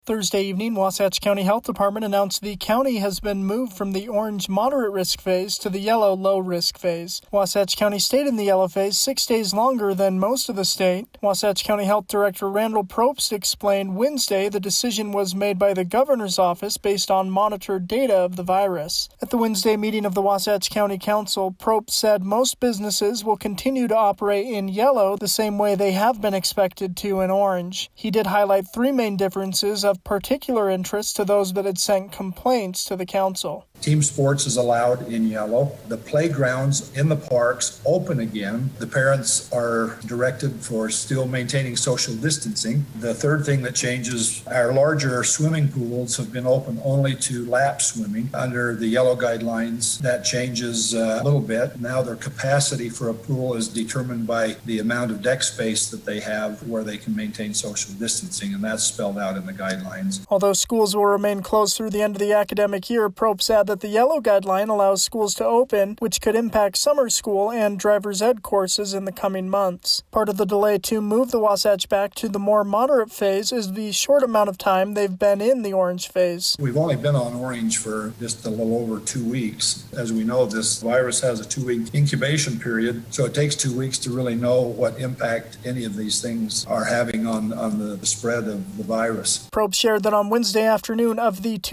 Thursday evening, Wasatch County Health Department announced the county has been moved from the orange moderate risk phase to the yellow low risk phase. Wasatch County stayed in the yellow phase 6 days longer than most of the state. Wasatch County Health Director Randall Probst explained Wednesday the decision was made by the governor's office based on monitored data of the virus. At the Wednesday meeting of the Wasatch County Council, Probst said most businesses will continue to operate in yellow the same way they have been expected to in orange. He did highlight three main differences of particular interest to those that had sent complaints to the council. Team sports is allowed in yellow. The playgrounds in the parks open again. The parents are directed for still maintaining social distancing. The third thing that changes, our larger swimming pools have been open only to lap swimming under the yellow guidelines. That changes a little bit. Now their capacity for a pool is determined by the amount of deck space that they have where they can maintain social distancing, and that's spelled out in the guidelines. Although schools will remain closed through the end of the academic year, Probst said that the yellow guideline allows schools to open, which could impact summer school and driver's ed courses in the coming months. Part of the delay to move the Wasatch back to the more moderate phase is the short amount of time they've been in the orange phase. We've only been on orange for just a little over 2 weeks. As we know, this virus has a 2-week incubation period, so it takes 2 weeks to really know what impact any of these things are having on the spread of the virus. Probst shared that on Wednesday afternoon, of the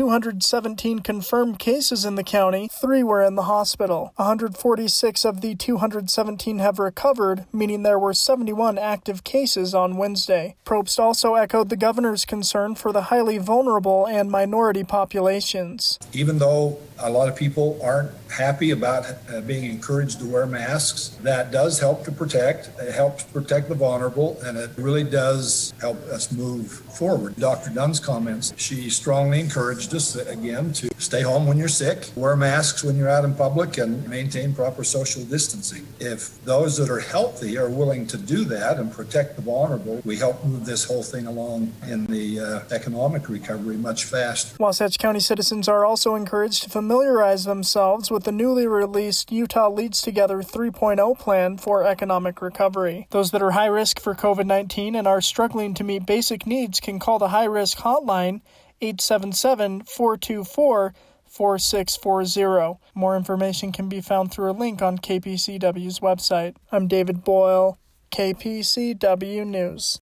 217 confirmed cases in the county, 3 were in the hospital. 146 of the 217 have recovered, meaning there were 71 active cases on Wednesday. Probst also echoed the governor's concern for the highly vulnerable and minority populations. Even though a lot of people aren't happy about being encouraged to wear masks, that does help to protect. It helps protect the vulnerable, and it really does help us move forward. Dr. Dunn's comments, she strongly encouraged us, again, to stay home when you're sick, wear masks when you're out in public, and maintain proper social distancing. If those that are healthy are willing to do that and protect the vulnerable, we help move this whole thing along in the economic recovery much faster. Wasatch County citizens are also encouraged to familiarize themselves with the newly released Utah Leads Together 3.0 plan for economic recovery. Those that are high risk for COVID-19 and are struggling to meet basic needs can call the high-risk hotline 877-424-4640. More information can be found through a link on KPCW's website. I'm David Boyle, KPCW News.